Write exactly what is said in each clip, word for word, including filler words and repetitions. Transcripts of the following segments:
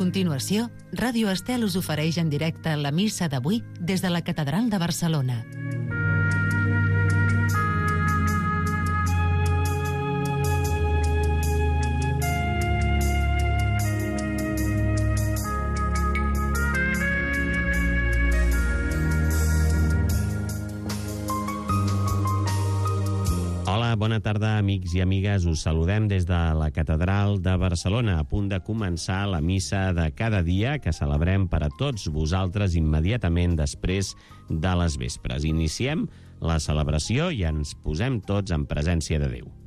continuació, Ràdio Estel us ofereix en directe la missa d'avui des de la Catedral de Barcelona. Hola, bona tarda, amics i amigues. Us saludem des de la Catedral de Barcelona, a punt de començar la missa de cada dia que celebrem per a tots vosaltres immediatament després de les vespres. Iniciem la celebració i ens posem tots en presència de Déu.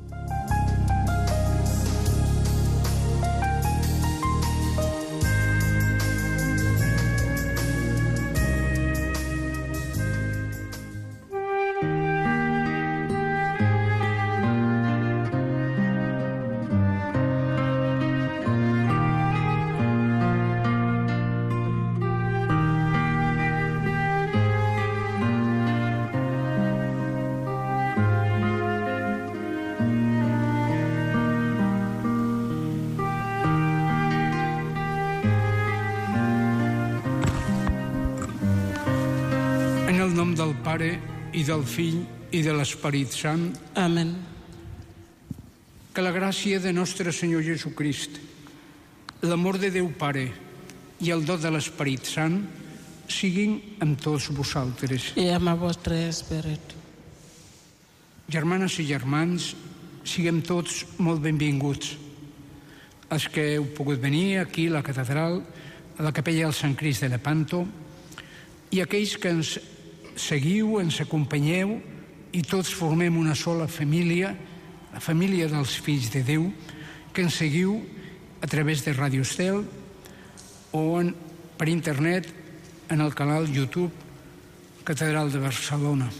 Del Pare, i del Fill, i de l'Esperit Sant. Amén. Que la gràcia de nostre Senyor Jesucrist, l'amor de Déu Pare i el do de l'Esperit Sant siguin amb tots vosaltres. I amb el vostre esperit. Germanes i germans, siguem tots molt benvinguts. Els que heu pogut venir aquí a la catedral, a la capella del Sant Crist de Lepanto, i aquells que ens seguiu, ens acompanyeu i tots formem una sola família, la família dels fills de Déu, que ens seguiu a través de Ràdio Estel o en, per internet en el canal YouTube Catedral de Barcelona.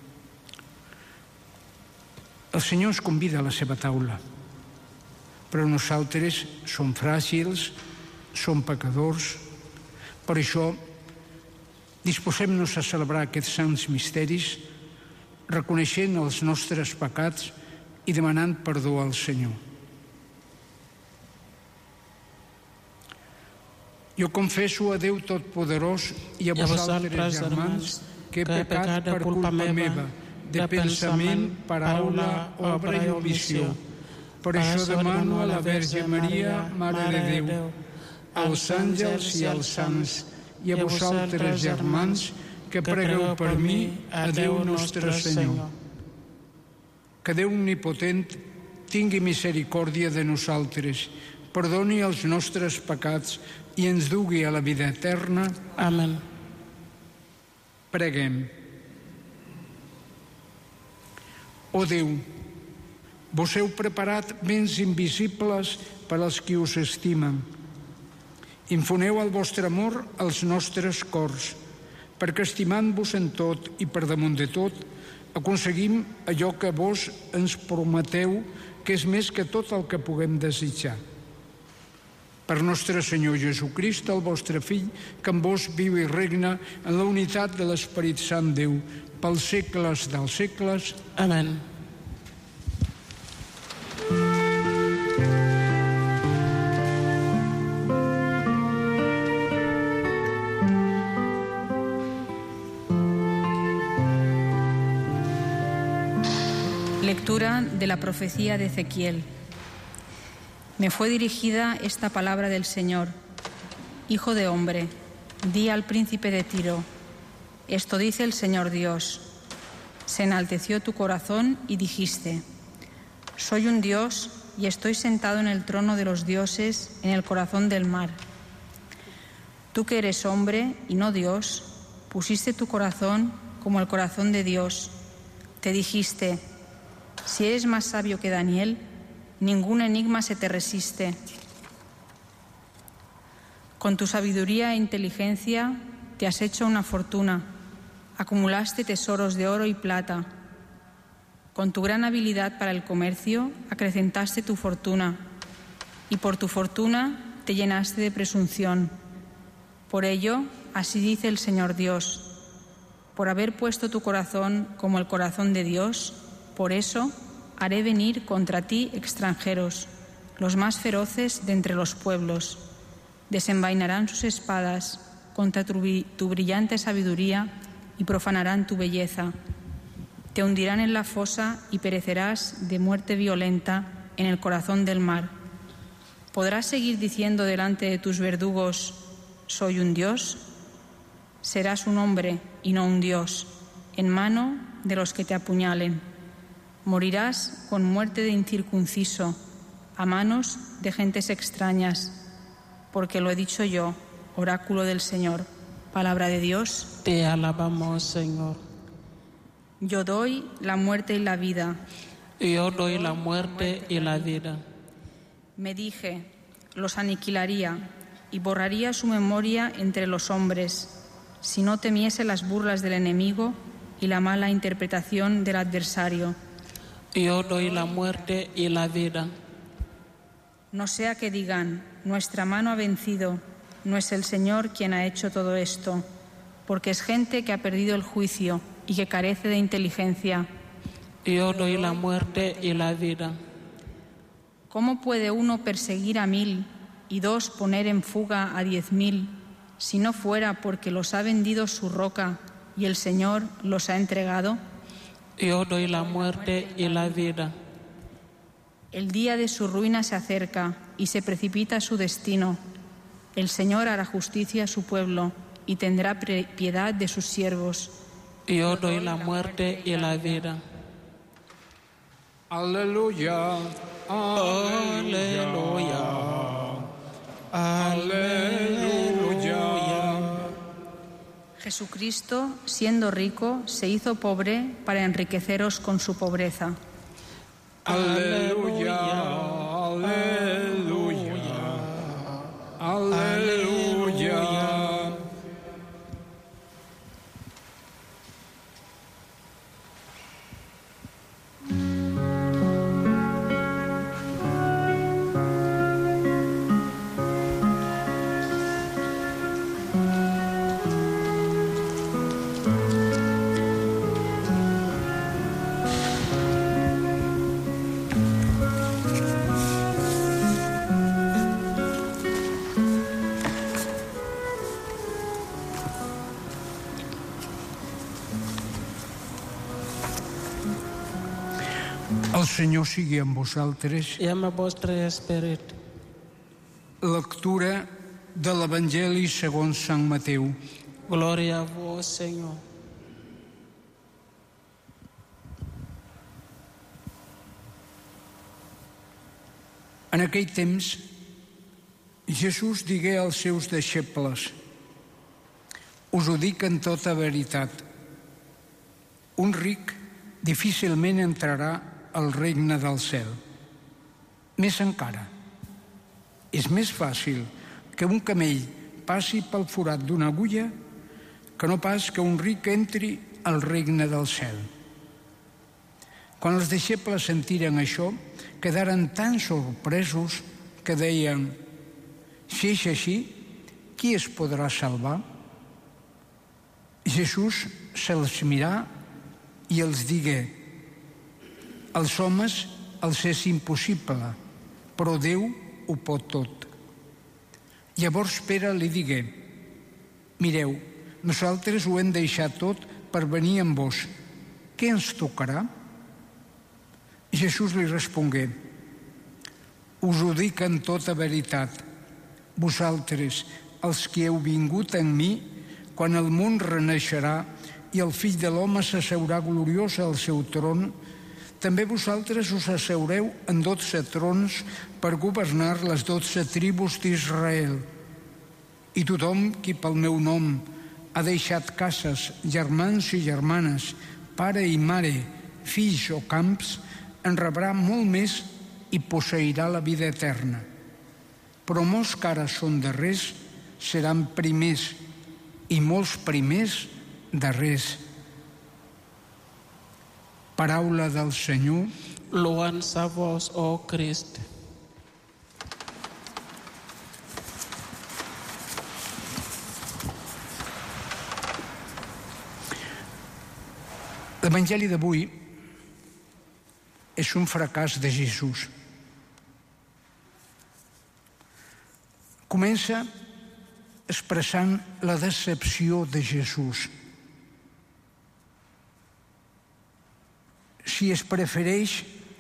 El Senyor ens convida a la seva taula, però nosaltres som fràgils, som pecadors, per això disposem-nos a celebrar aquests sants misteris reconeixent els nostres pecats i demanant perdó al Senyor. Jo confesso a Déu Totpoderós i a vosaltres, germans, que he pecat per culpa meva, de pensament, paraula, obra i omissió. Per això demano a la Verge Maria, Mare de Déu, als àngels i als sants, i a vosaltres, germans, que pregueu per mi a Déu nostre Senyor. Que Déu omnipotent tingui misericòrdia de nosaltres, perdoni els nostres pecats i ens dugui a la vida eterna. Amén. Preguem. Ó Déu, vos heu preparat béns invisibles per als qui us estimen. Infoneu el vostre amor als nostres cors, perquè estimant-vos en tot i per damunt de tot, aconseguim allò que vos ens prometeu, que és més que tot el que puguem desitjar. Per nostre Senyor Jesucrist, el vostre Fill, que amb vos viu i regna en la unitat de l'Esperit Sant Déu, pels segles dels segles. Amén. Lectura de la profecía de Ezequiel. Me fue dirigida esta palabra del Señor. Hijo de hombre, di al príncipe de Tiro, esto dice el Señor Dios. Se enalteció tu corazón y dijiste, soy un Dios y estoy sentado en el trono de los dioses en el corazón del mar. Tú que eres hombre y no Dios, pusiste tu corazón como el corazón de Dios. Te dijiste, si eres más sabio que Daniel, ningún enigma se te resiste. Con tu sabiduría e inteligencia te has hecho una fortuna, acumulaste tesoros de oro y plata. Con tu gran habilidad para el comercio acrecentaste tu fortuna, y por tu fortuna te llenaste de presunción. Por ello, así dice el Señor Dios, por haber puesto tu corazón como el corazón de Dios, por eso haré venir contra ti extranjeros, los más feroces de entre los pueblos. desenvainarán sus espadas contra tu, tu brillante sabiduría y profanarán tu belleza. Te hundirán en la fosa y perecerás de muerte violenta en el corazón del mar. ¿Podrás seguir diciendo delante de tus verdugos, soy un dios? Serás un hombre y no un dios, en mano de los que te apuñalen. Morirás con muerte de incircunciso, a manos de gentes extrañas, porque lo he dicho yo, oráculo del Señor. Palabra de Dios. Te alabamos, Señor. Yo doy la muerte y la vida. Yo doy la muerte y la vida. Me dije, los aniquilaría y borraría su memoria entre los hombres, si no temiese las burlas del enemigo y la mala interpretación del adversario. Yo doy la muerte y la vida. No sea que digan, nuestra mano ha vencido, no es el Señor quien ha hecho todo esto, porque es gente que ha perdido el juicio y que carece de inteligencia. Yo doy la muerte y la vida. ¿Cómo puede uno perseguir a mil y dos poner en fuga a diez mil, si no fuera porque los ha vendido su roca y el Señor los ha entregado? Yo doy la muerte y la vida. El día de su ruina se acerca y se precipita su destino. El Señor hará justicia a su pueblo y tendrá piedad de sus siervos. Yo doy la muerte y la vida. Aleluya, aleluya, aleluya. Jesucristo, siendo rico, se hizo pobre para enriqueceros con su pobreza. Aleluya, aleluya, aleluya. El Senyor sigui amb vosaltres. I amb el vostre esperit. Lectura de l'Evangeli segons Sant Mateu. Glòria a vos, Senyor. En aquell temps, Jesús digué als seus deixebles: us ho dic en tota veritat, un ric difícilment entrarà al regne del cel. Més encara, és més fàcil que un camell passi pel forat d'una agulla que no pas que un ric entri al regne del cel. Quan els deixebles sentiren això, quedaren tan sorpresos que deien: si és així, qui es podrà salvar? Jesús se'ls mirà i els digué: als homes els és impossible, però Déu ho pot tot. Llavors Pere li digué: mireu, nosaltres ho hem deixat tot per venir amb vos. Què ens tocarà? Jesús li respongué: us ho dic en tota veritat, vosaltres, els que heu vingut en mi, quan el món renaixerà i el Fill de l'home s'asseurà gloriós al seu tron, també vosaltres us asseureu en dotze trons per governar les dotze tribus d'Israel. I tothom qui pel meu nom ha deixat cases, germans i germanes, pare i mare, fills o camps, en rebrà molt més i posseirà la vida eterna. Però molts que ara són darrers seran primers i molts primers darrers. Paraula del Senyor. Loança a vos, ó Crist. L'Evangeli d'avui és un fracàs de Jesús. Comença expressant la decepció de Jesús. Si es prefereix,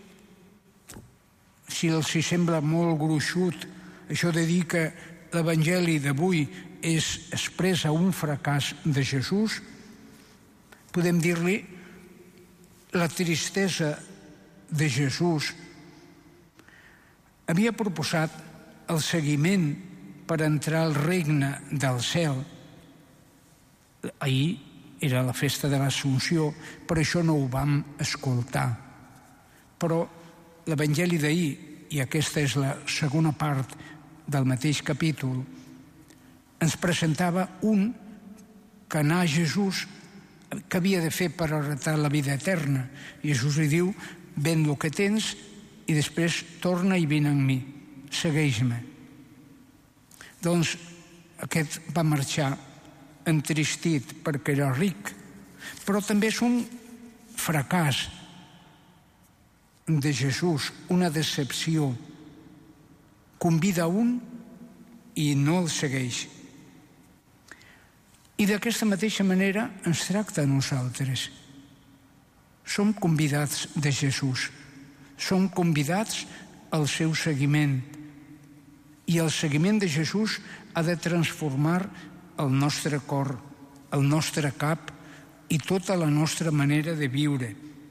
si els hi sembla molt gruixut, això de dir que l'Evangeli d'avui és expressa un fracàs de Jesús, podem dir-li la tristesa de Jesús. Havia proposat el seguiment per entrar al regne del cel. Ahir era la festa de l'Assumpció, per això no ho vam escoltar. Però l'Evangeli d'ahir, i aquesta és la segona part del mateix capítol, ens presentava un que anar a Jesús que havia de fer per heretar la vida eterna. Jesús li diu: ven el que tens i després torna i vine amb mi, segueix-me. Doncs aquest va marxar entristit perquè era ric, però també és un fracàs de Jesús, una decepció. Convida un i no el segueix. I d'aquesta mateixa manera ens tracta a nosaltres. Som convidats de Jesús, som convidats al seu seguiment, i el seguiment de Jesús ha de transformar el nostre cor, el nostre cap i tota la nostra manera de viure.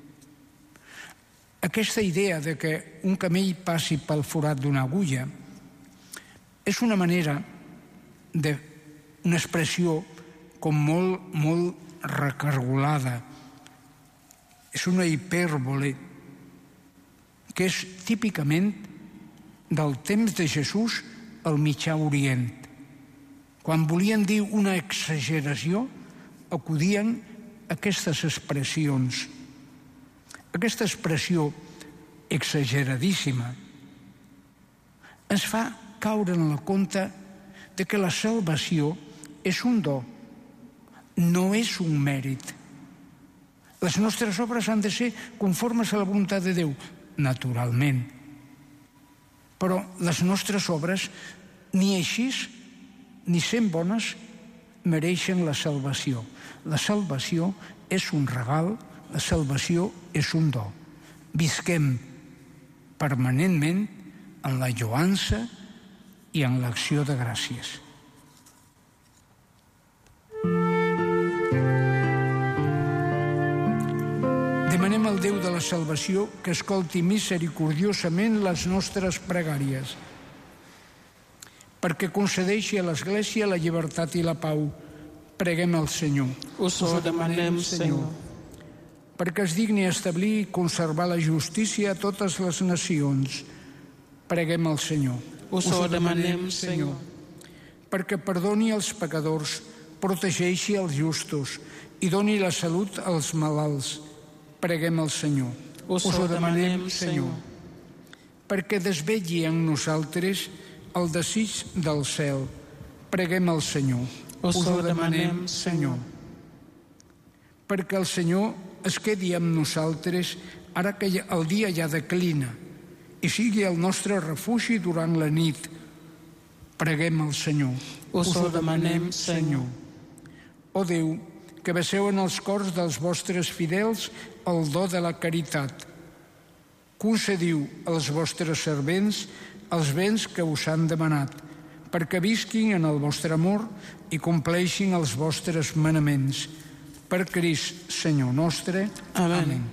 Aquesta idea de que un camell passi pel forat d'una agulla és una manera, de, una expressió com molt, molt recargolada. És una hipèrbole que és típicament del temps de Jesús al Mitjà Orient. Quan volien dir una exageració, acudien aquestes expressions. Aquesta expressió exageradíssima ens fa caure en el compte de que la salvació és un do, no és un mèrit. Les nostres obres han de ser conformes a la voluntat de Déu, naturalment. Però les nostres obres, ni així, ni sent bones, mereixen la salvació. La salvació és un regal, la salvació és un do. Visquem permanentment en la lloança i en l'acció de gràcies. Demanem al Déu de la salvació que escolti misericordiosament les nostres pregàries, perquè concedeixi a l'Església la llibertat i la pau. Preguem al Senyor. Us ho demanem, Senyor. Perquè es digni establir i conservar la justícia a totes les nacions. Preguem al Senyor. Us ho demanem, Senyor. Perquè perdoni els pecadors, protegeixi els justos i doni la salut als malalts. Preguem al Senyor. Us ho demanem, Senyor. Perquè desvetlli en nosaltres el desig del cel. Preguem al Senyor. Us ho demanem, Senyor. Perquè el Senyor es quedi amb nosaltres ara que el dia ja declina i sigui el nostre refugi durant la nit. Preguem al Senyor. Us ho demanem, Senyor. Ó Déu, que vesseu en els cors dels vostres fidels el do de la caritat. Concediu als vostres servents els béns que us han demanat, perquè visquin en el vostre amor i compleixin els vostres manaments. Per Crist, Senyor nostre. Amén. Amén.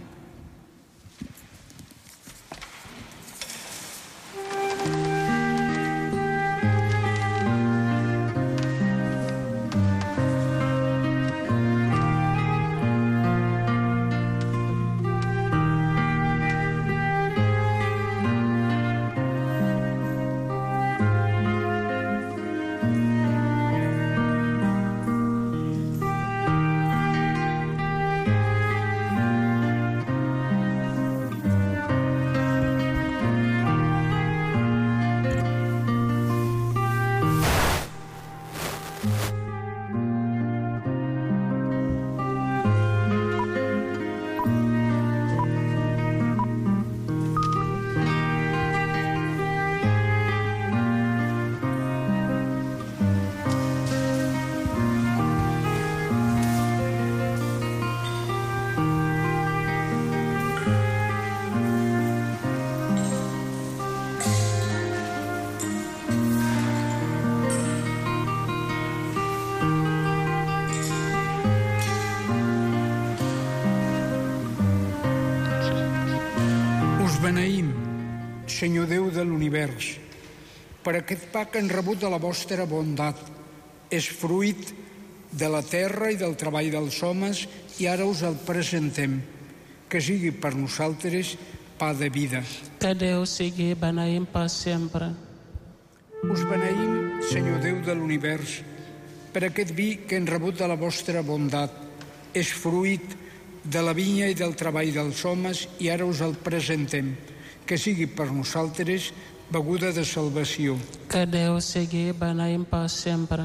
beneïm, Senyor Déu de l'univers, per aquest pa que hem rebut de la vostra bondat. És fruit de la terra i del treball dels homes i ara us el presentem. Que sigui per nosaltres pa de vida. Que Déu sigui beneïm per sempre. Us beneïm, Senyor Déu de l'univers, per aquest vi que hem rebut de la vostra bondat. És fruit de la vinya i del treball dels homes i ara us el presentem. Que sigui per nosaltres beguda de salvació. Que Déu sigui beneïm per sempre.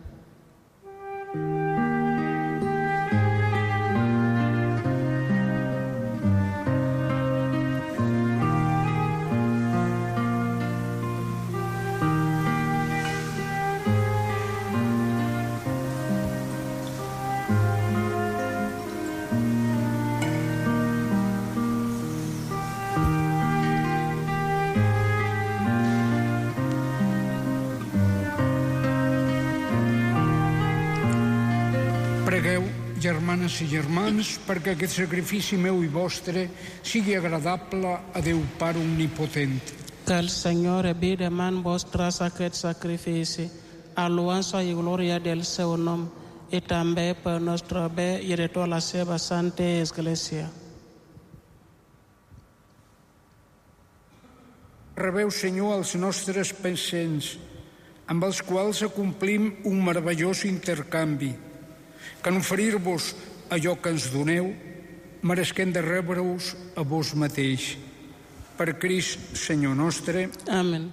Pregueu, germanes i germans, perquè aquest sacrifici meu i vostre sigui agradable a Déu Pare Omnipotent. Que el Senyor rebi de mans vostres aquest sacrifici, a louança i glòria del seu nom, i també per nostre bé i de tota la seva santa Església. Rebeu, Senyor, els nostres pensaments, amb els quals acomplim un meravellós intercanvi, que en oferir-vos allò que ens doneu, meresquem de rebre-us a vos mateix. Per Crist, Senyor nostre. Amén.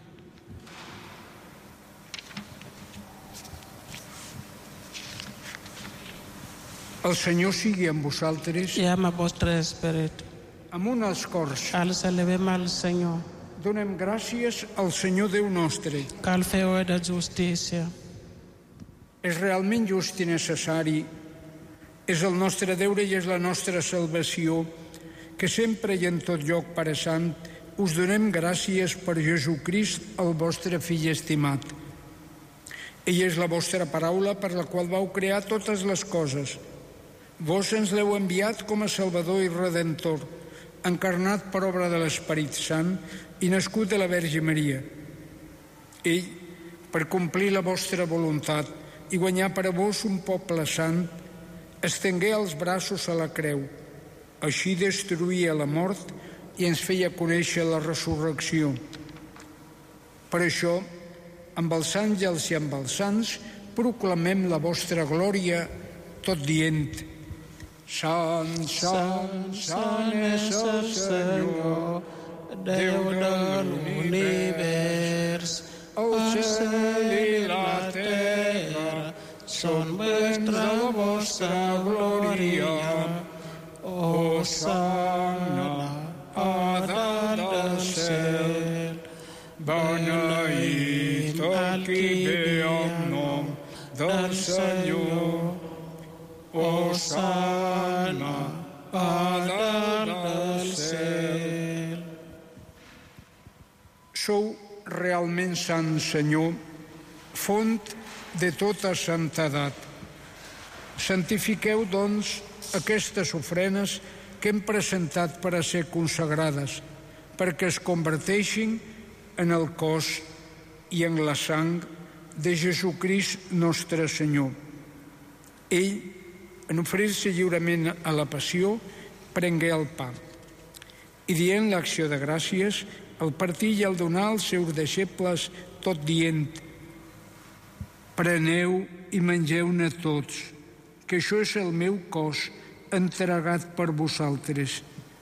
El Senyor sigui amb vosaltres. I amb el vostre esperit. Amunt als cors. Els elevem al Senyor. Donem gràcies al Senyor Déu nostre. Cal fer-ho de justícia. És realment just i necessari, és el nostre deure i és la nostra salvació, que sempre i en tot lloc, Pare Sant, us donem gràcies per Jesucrist, el vostre fill estimat. Ell és la vostra paraula per la qual vau crear totes les coses. Vos ens l'heu enviat com a Salvador i Redentor, encarnat per obra de l'Esperit Sant i nascut de la Verge Maria. Ell, per complir la vostra voluntat, i guanyar per a vos un poble sant, estengué els braços a la creu. Així destruïa la mort i ens feia conèixer la resurrecció. Per això, amb els àngels i amb els sants, proclamem la vostra glòria, tot dient: Sant, sant, sant és el Senyor, Déu de l'univers. El cel i la terra són plens de la vostra glòria. Hosana a dalt del cel. Beneït el qui ve en nom del Senyor. Hosana a dalt del cel. Sou realment sant, Senyor, font de tota santedat. Santifiqueu, doncs, aquestes ofrenes que hem presentat per a ser consagrades, perquè es converteixin en el cos i en la sang de Jesucrist nostre Senyor. Ell, en oferir-se lliurement a la passió, prengué el pa i, dient l'acció de gràcies, el partir i el donar als seus deixebles, tot dient: Preneu i mengeu-ne tots, que això és el meu cos entregat per vosaltres.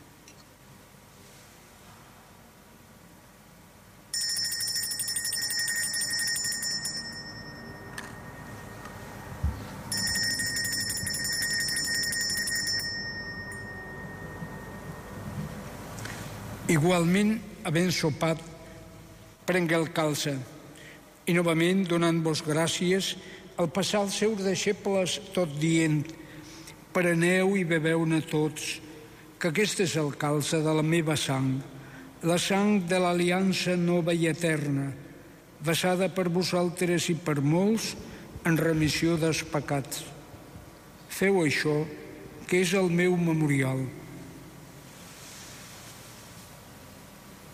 Igualment, havent sopat, prengué el calze i novament, donant-vos gràcies, al passar als seus deixebles, tot dient: Preneu i beveu-ne tots, que aquest és el calze de la meva sang, la sang de l'aliança nova i eterna, vessada per vosaltres i per molts en remissió dels pecats. Feu això, que és el meu memorial.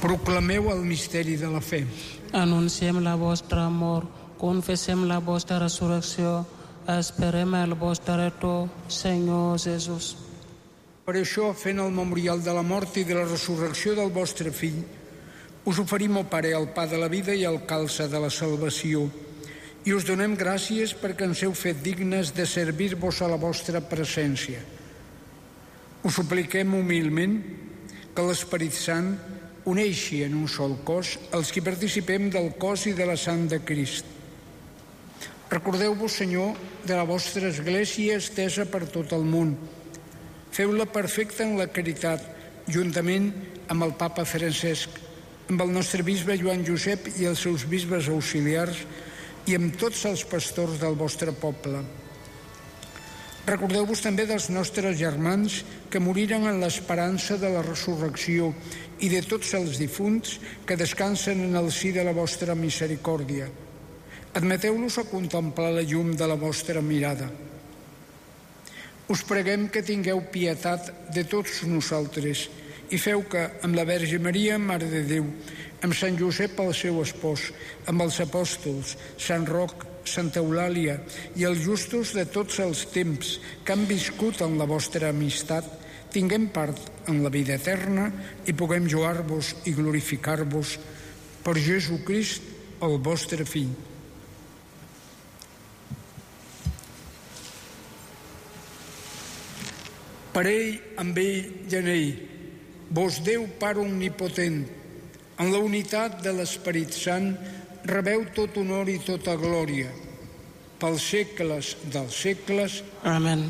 Proclameu el misteri de la fe. Anunciem la vostra mort, confessem la vostra resurrecció, esperem el vostre retorn, Senyor Jesús. Per això, fent el memorial de la mort i de la resurrecció del vostre Fill, us oferim, o Pare, el pa de la vida i el calze de la salvació, i us donem gràcies perquè ens heu fet dignes de servir-vos a la vostra presència. Us supliquem humilment que l'Esperit Sant uneixi en un sol cos els que participem del cos i de la sang de Crist. Recordeu-vos, Senyor, de la vostra Església estesa per tot el món. Feu-la perfecta en la caritat, juntament amb el Papa Francesc, amb el nostre bisbe Joan Josep i els seus bisbes auxiliars i amb tots els pastors del vostre poble. Recordeu-vos també dels nostres germans que moriren en l'esperança de la resurrecció i de tots els difunts que descansen en el si de la vostra misericòrdia. Admeteu-los a contemplar la llum de la vostra mirada. Us preguem que tingueu pietat de tots nosaltres i feu que, amb la Verge Maria, Mare de Déu, amb Sant Josep, el seu espòs, amb els apòstols, Sant Roc, Santa Eulàlia i els justos de tots els temps que han viscut en la vostra amistat, tinguem part en la vida eterna i puguem lloar-vos i glorificar-vos per Jesucrist, el vostre Fill. Per ell, amb ell i en ell, vos Déu Pare omnipotent, en la unitat de l'Esperit Sant, rebeu tot honor i tota glòria, pels segles dels segles. Amén.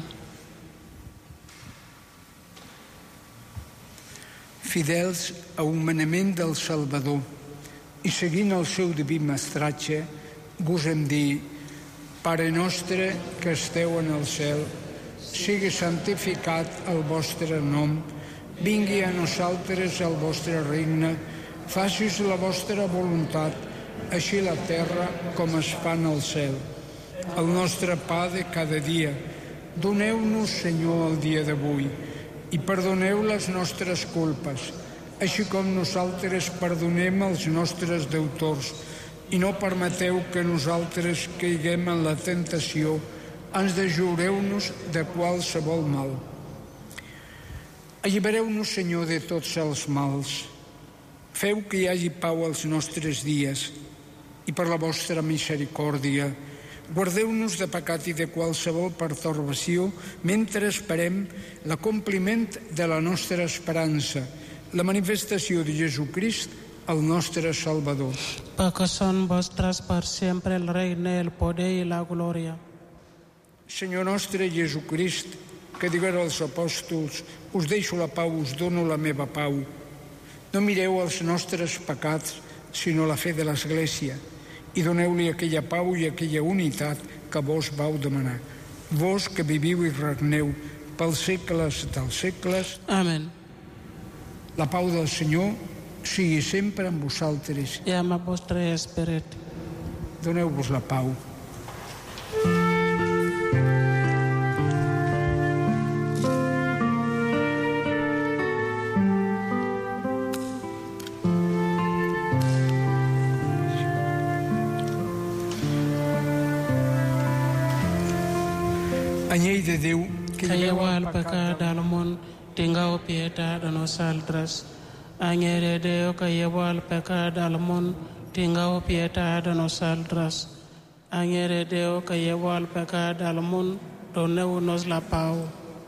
Fidels a un manament del Salvador i seguint el seu diví mestratge, gosem dir: Pare nostre que esteu en el cel, sigui santificat el vostre nom, vingui a nosaltres el vostre regne, facis la vostra voluntat, així la terra com es fa en el cel. El nostre pa de cada dia, doneu-nos, Senyor, el dia d'avui, i perdoneu les nostres culpes, així com nosaltres perdonem els nostres deutors, i no permeteu que nosaltres caiguem en la tentació, ens deslliureu-nos de qualsevol mal. Allibereu-nos, Senyor, de tots els mals. Feu que hi hagi pau als nostres dies, i per la vostra misericòrdia, guardeu-nos de pecat i de qualsevol pertorbació mentre esperem l'acompliment de la nostra esperança, la manifestació de Jesucrist, el nostre Salvador. Perquè són vostres per sempre el regne, el poder i la glòria. Senyor nostre Jesucrist, que digués als apòstols: us deixo la pau, us dono la meva pau. No mireu els nostres pecats, sinó la fe de l'Església, i doneu-li aquella pau i aquella unitat que vos vau demanar. Vos que viviu i regneu pels segles dels segles. Amén. La pau del Senyor sigui sempre amb vosaltres. I amb el vostre esperit. Doneu-vos la pau. Anyell de Déu, que lleveu el pecat del món, tingueu pietat de nosaltres. Anyell de Déu, que lleveu el pecat del món, tingueu pietat de nosaltres. Anyell de Déu, que lleveu el pecat del món, doneu-nos la pau.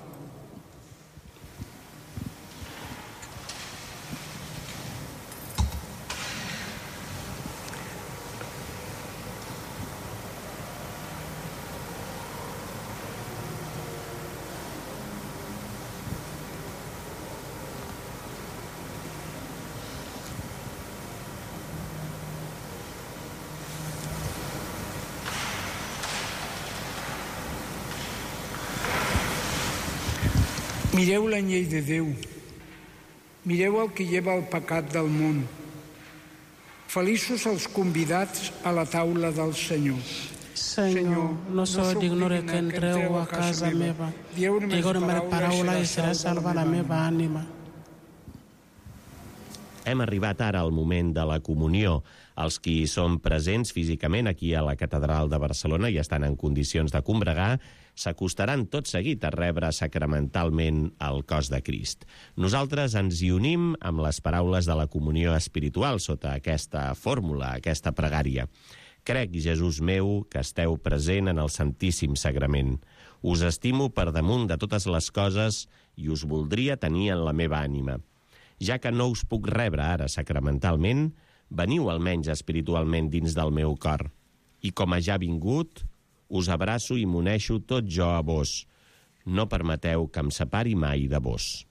Mireu l'anyell de Déu, mireu el que lleva el pecat del món. Feliços els convidats a la taula del Senyor. Senyor, no sóc digne que entreu a casa meva. Dieu una meva paraula i serà salva la meva ànima. Hem arribat ara al moment de la comunió. Els qui són presents físicament aquí a la Catedral de Barcelona i estan en condicions de combregar s'acostaran tot seguit a rebre sacramentalment el cos de Crist. Nosaltres ens hi unim amb les paraules de la comunió espiritual sota aquesta fórmula, aquesta pregària. Crec, Jesús meu, que esteu present en el Santíssim Sagrament. Us estimo per damunt de totes les coses i us voldria tenir en la meva ànima. Ja que no us puc rebre ara sacramentalment, veniu almenys espiritualment dins del meu cor. I com a ja vingut, us abraço i m'uneixo tot jo a vos. No permeteu que em separi mai de vos.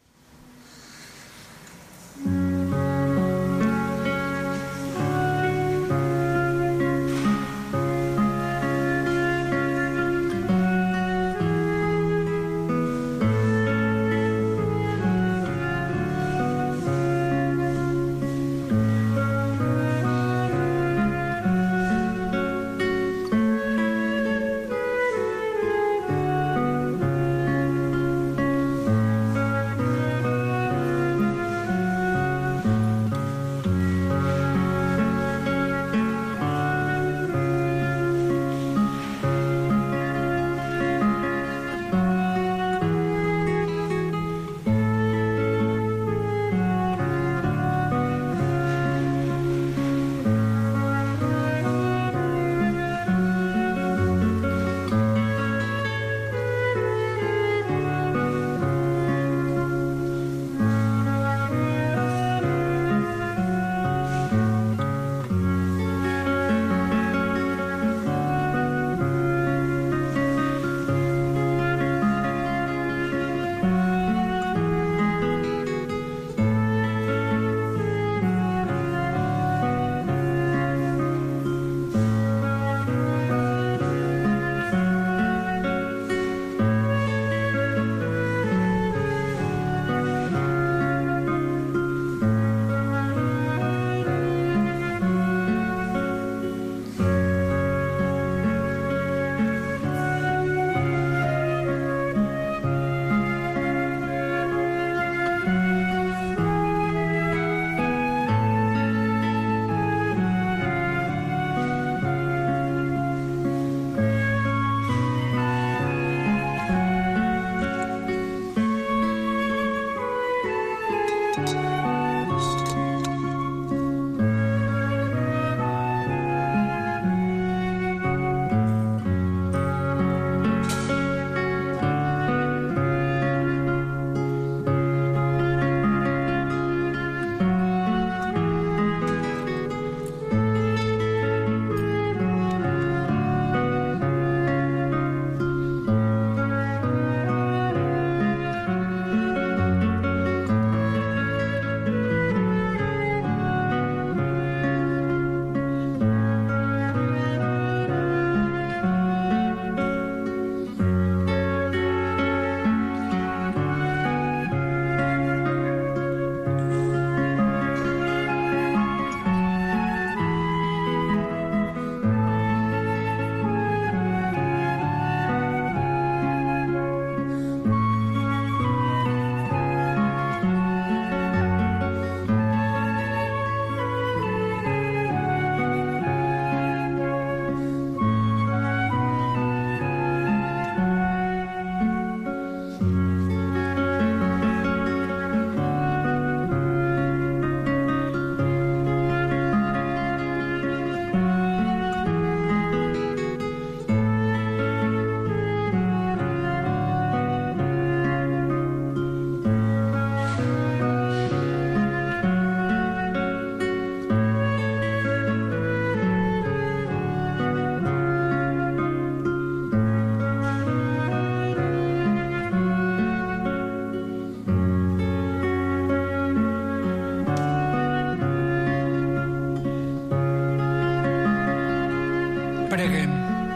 Preguem.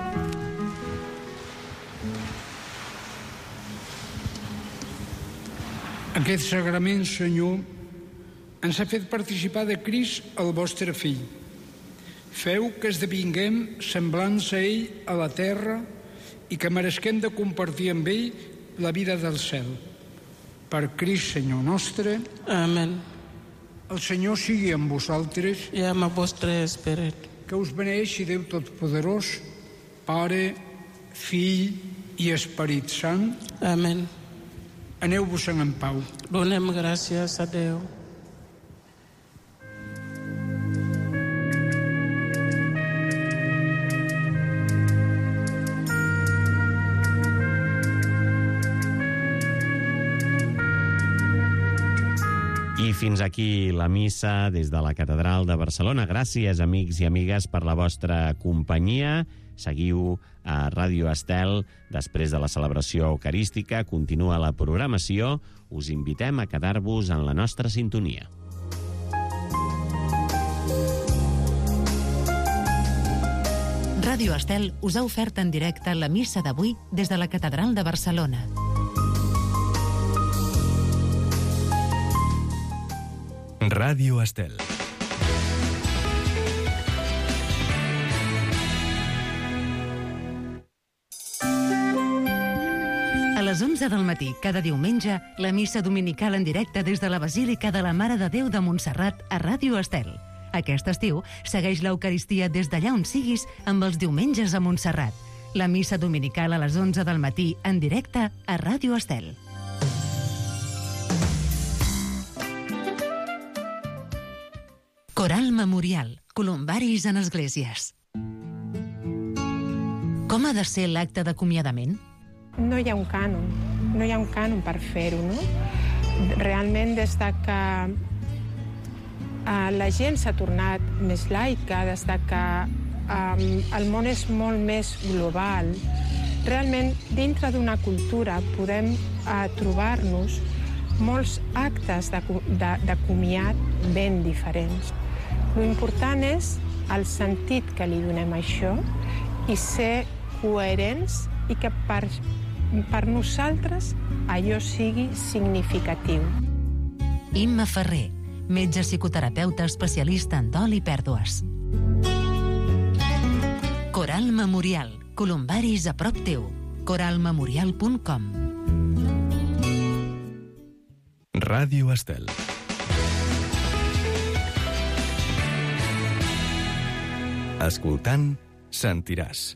Aquest sagrament, Senyor, ens ha fet participar de Crist, el vostre Fill. Feu que esdevinguem semblants a ell a la terra i que meresquem de compartir amb ell la vida del cel. Per Crist, Senyor nostre. Amén. El Senyor sigui amb vosaltres. I amb el vostre esperit. Que us beneeixi Déu Totpoderós, Pare, Fill i Esperit Sant. Amén. Aneu-vos-en en pau. Donem gràcies a Déu. I fins aquí la missa des de la Catedral de Barcelona. Gràcies, amics i amigues, per la vostra companyia. Seguiu a Ràdio Estel. Després de la celebració eucarística continua la programació. Us invitem a quedar-vos en la nostra sintonia. Ràdio Estel us ha ofert en directe la missa d'avui des de la Catedral de Barcelona. Ràdio Estel. A les onze del matí, cada diumenge, la missa dominical en directe des de la Basílica de la Mare de Déu de Montserrat a Ràdio Estel. Aquest estiu, segueix l'Eucaristia des d'allà on siguis amb els diumenges a Montserrat. La missa dominical a les onze del matí en directe a Ràdio Estel. Coral Memorial, columbaris en esglésies. Com ha de ser l'acte d'acomiadament? No hi ha un cànon, no hi ha un cànon per fer-ho, no? Realment, des de que eh, la gent s'ha tornat més laica, des de que eh, el món és molt més global, realment, dintre d'una cultura podem eh, trobar-nos molts actes de, de, de comiat ben diferents. Lo important és el sentit que li donem a això i ser coherents i que per, per nosaltres allò sigui significatiu. Imma Ferrer, metge psicoterapeuta especialista en dol i pèrdues. Coral Memorial, columbaris a prop teu. coral memorial punt com. Ràdio Estel. Escoltant, sentiràs.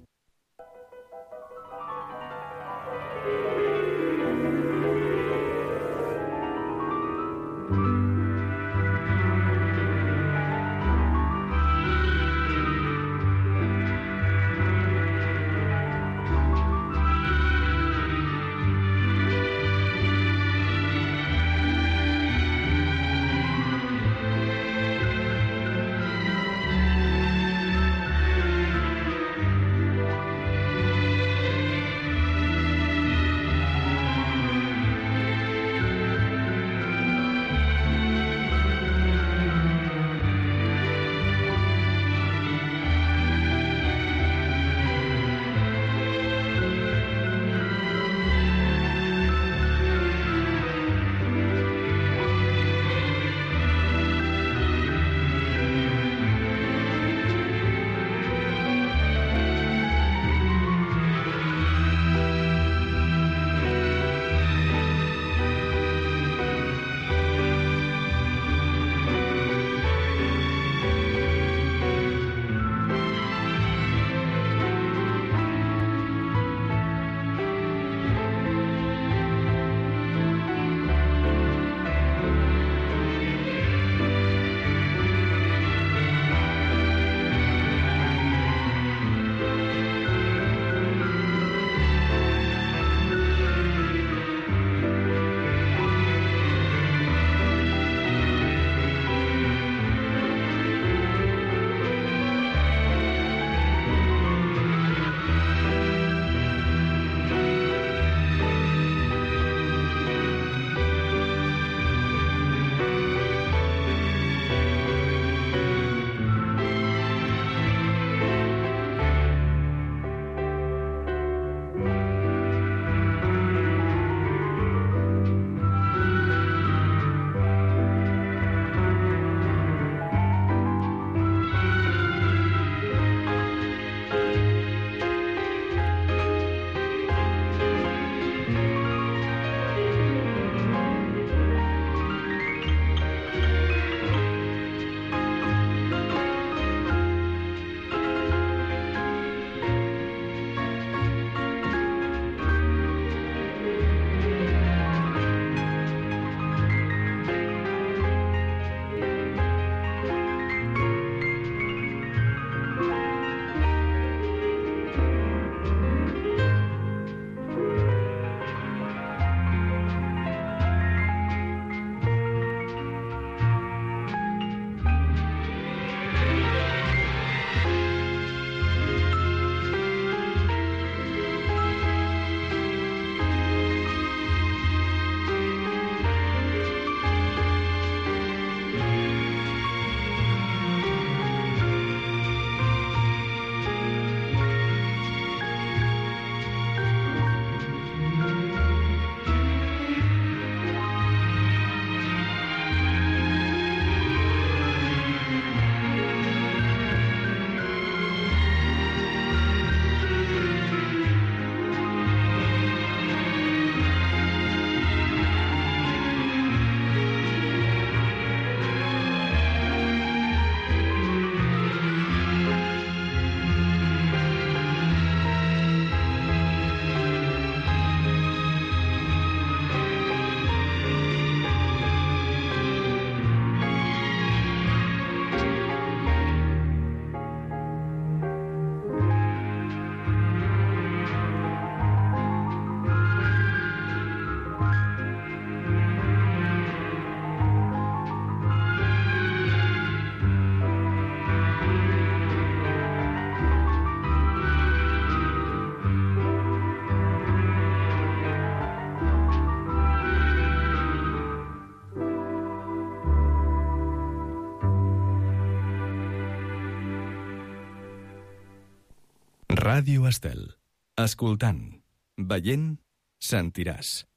Ràdio Estel. Escoltant, veient, sentiràs.